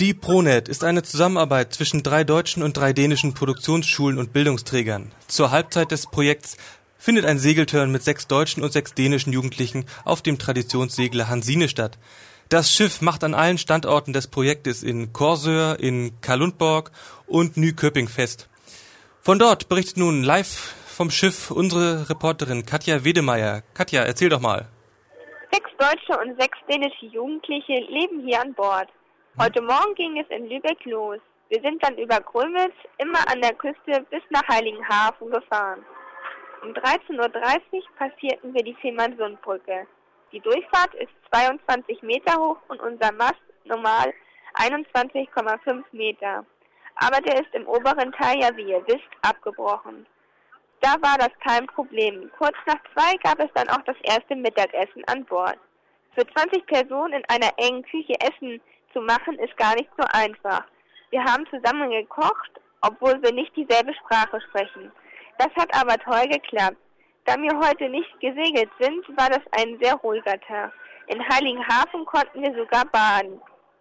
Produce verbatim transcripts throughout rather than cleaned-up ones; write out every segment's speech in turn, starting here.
Die ProNet ist eine Zusammenarbeit zwischen drei deutschen und drei dänischen Produktionsschulen und Bildungsträgern. Zur Halbzeit des Projekts findet ein Segeltörn mit sechs deutschen und sechs dänischen Jugendlichen auf dem Traditionssegler Hansine statt. Das Schiff macht an allen Standorten des Projektes in Korsør, in Kalundborg und Nyköping fest. Von dort berichtet nun live vom Schiff unsere Reporterin Katja Wedemeyer. Katja, erzähl doch mal. Sechs deutsche und sechs dänische Jugendliche leben hier an Bord. Heute Morgen ging es in Lübeck los. Wir sind dann über Grömitz immer an der Küste bis nach Heiligenhafen gefahren. Um dreizehn Uhr dreißig passierten wir die Fehmarnsundbrücke. Die Durchfahrt ist zweiundzwanzig Meter hoch und unser Mast normal einundzwanzig Komma fünf Meter. Aber der ist im oberen Teil ja, wie ihr wisst, abgebrochen. Da war das kein Problem. Kurz nach zwei gab es dann auch das erste Mittagessen an Bord. Für zwanzig Personen in einer engen Küche Essen zu machen, ist gar nicht so einfach. Wir haben zusammen gekocht, obwohl wir nicht dieselbe Sprache sprechen. Das hat aber toll geklappt. Da wir heute nicht gesegelt sind, war das ein sehr ruhiger Tag. In Heiligenhafen konnten wir sogar baden.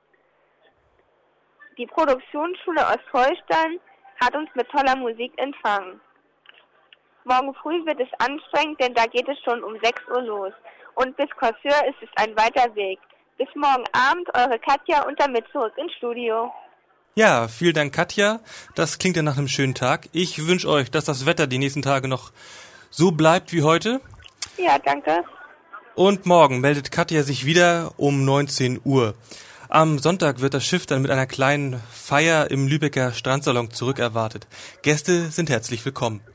Die Produktionsschule Ostholstein hat uns mit toller Musik empfangen. Morgen früh wird es anstrengend, denn da geht es schon um sechs Uhr los. Und bis Korsør ist es ein weiter Weg. Bis morgen Abend, eure Katja, und damit zurück ins Studio. Ja, vielen Dank, Katja. Das klingt ja nach einem schönen Tag. Ich wünsche euch, dass das Wetter die nächsten Tage noch so bleibt wie heute. Ja, danke. Und morgen meldet Katja sich wieder um neunzehn Uhr. Am Sonntag wird das Schiff dann mit einer kleinen Feier im Lübecker Strandsalon zurückerwartet. Gäste sind herzlich willkommen.